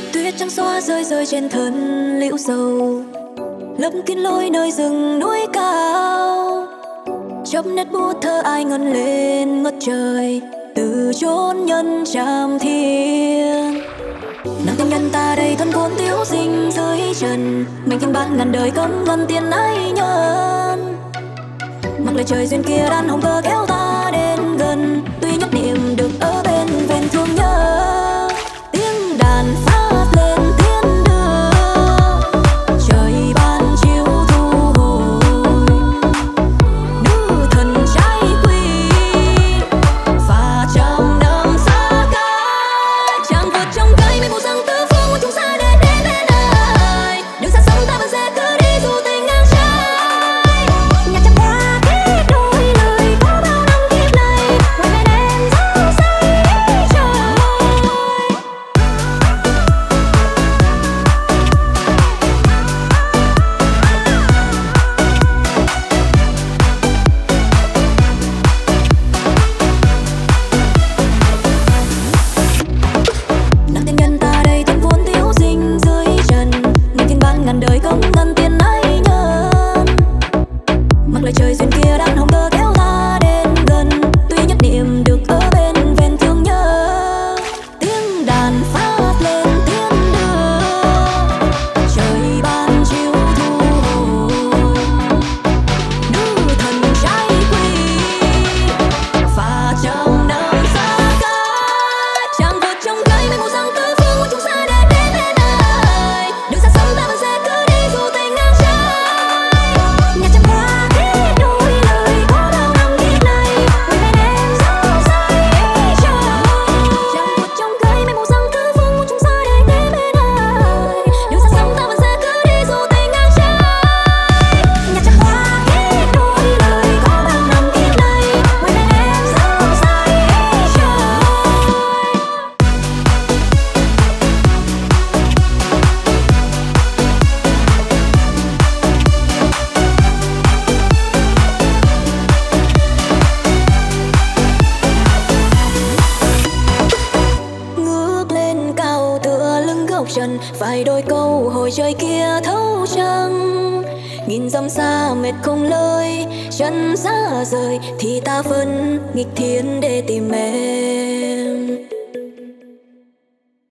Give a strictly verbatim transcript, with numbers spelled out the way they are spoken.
Tuyết trắng xóa rơi rơi trên thân liễu dầu, lấp kín lối nơi rừng núi cao. Chốc nét bút thơ ai ngân lên ngất trời từ chốn nhân tràm thiên. Nàng tình nhân ta đây thân vốn thiếu sinh dưới trần, mình kinh ban ngàn đời cấm ngân tiền ái nhân. Mặc lời trời duyên kia đan hồng cơ kéo ta đến gần, tuy nhất niệm được ở bên ven thương nhớ. Tiếng đàn phát lên thiên đưa, trời ban chiếu thu hồi. Nữ thần trai quỳ và trăm năm xa cách, chàng vượt trong cây mây mù răng tứ phương của chúng ta để đến bên ai. Đừng xa sống ta vẫn sẽ cứ đi dù tình ngang trái. Nhạc trăm hoa kết đôi lời có bao năm kiếp này, nguyện bên em dấu say trời. Nàng tình nhân ta đây thân vốn thiếu sinh dưới trần, mình kinh ban ngàn đời không ngân tiền ái nhân. Mặc lời trời duyên kia đan hồng cơ kéo ta đến gần, tuy nhất niệm được ở bên ven thương nhớ. Tiếng đàn phát lên thiên đưa, trời ban chiếu thu hồi. Nữ thần trai quỳ và trăm năm xa cách, chàng vượt trong cây mây mù răng tứ phương của chúng ta để đến bên ai. Đừng xa sống ta vẫn sẽ cứ đi dù tình ngang trái. Nhạc trăm hoa kết đôi lời có bao năm kiếp này, nguyện bên em dấu say trời. Chàng vượt trong cây mây mù răng tứ phương của chúng ta để đến bên ai. Đừng xa sống ta vẫn sẽ cứ đi dù tình ngang trái. Nhạc trăm hoa kết đôi lời có bao năm kiếp này, nguyện bên em dấu say trời. Ngước lên cao tựa lưng góc trần, vài đôi câu hồi trời kia thấu trăng. Nghìn dặm xa mệt không lời, chân xa rời thì ta vẫn nghịch thiên để tìm em.